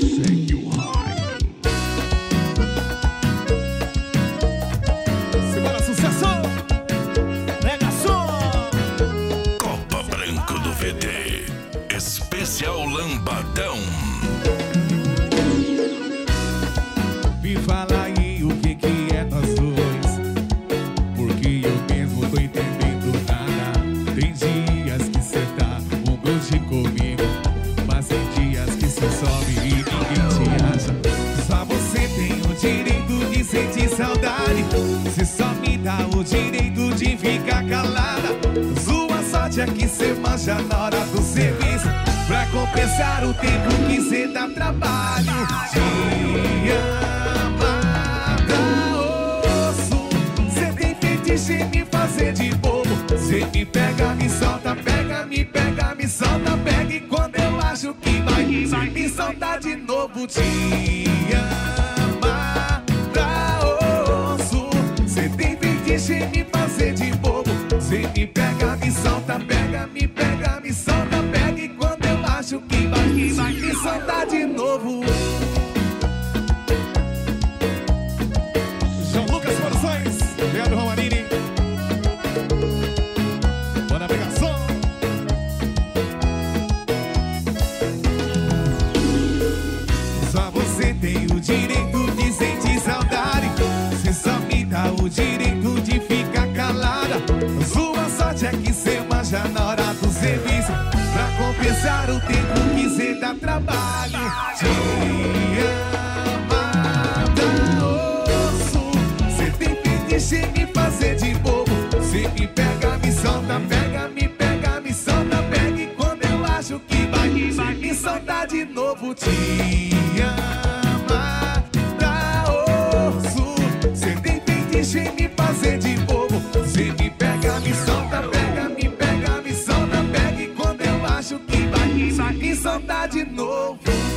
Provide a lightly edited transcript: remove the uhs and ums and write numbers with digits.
Segue o raio. Segura sucesso. Pega som. Copa Branco do VD. Especial Lambadão. Me fala aí o que é nós dois, porque eu mesmo tô entendendo nada. Tem dias que cê tá humilde comigo, mas tem dias que cê sobe e ninguém te acha. Só você tem o direito de sentir saudade, cê só me dá o direito de ficar calada. Sua sorte é que cê manja na hora do serviço, pra compensar o tempo que cê dá trabalho. Te amada, osso, cê tem fetiche em me fazer de bobo. Cê me pega, me solta, pega, me solta, pega. E quando eu acho que vai me soltar de novo. Te amada, osso, cê tem fetiche em me fazer de bobo. Cê me pega, me solta, pega, me solta, pega. E quando eu acho que vai me soltar de novo. João Lucas Produções, Leandro Romanini. Bora pegar som. Só você tem o direito de sentir saudade, cê só me dá o direito de ficar calada. Sua sorte é que cê manja na hora do serviço, pra compensar o tempo que cê dá trabalho. Te amada, osso, cê tem fetiche em me fazer de bobo. Cê me pega, me solta, pega, me solta, pega. E quando eu acho que vai me soltar de novo. Te amada, osso, cê tem fetiche em me fazer de bobo. Cê me pega, me solta, pega, me solta, pega. E quando eu acho que vai me soltar de novo.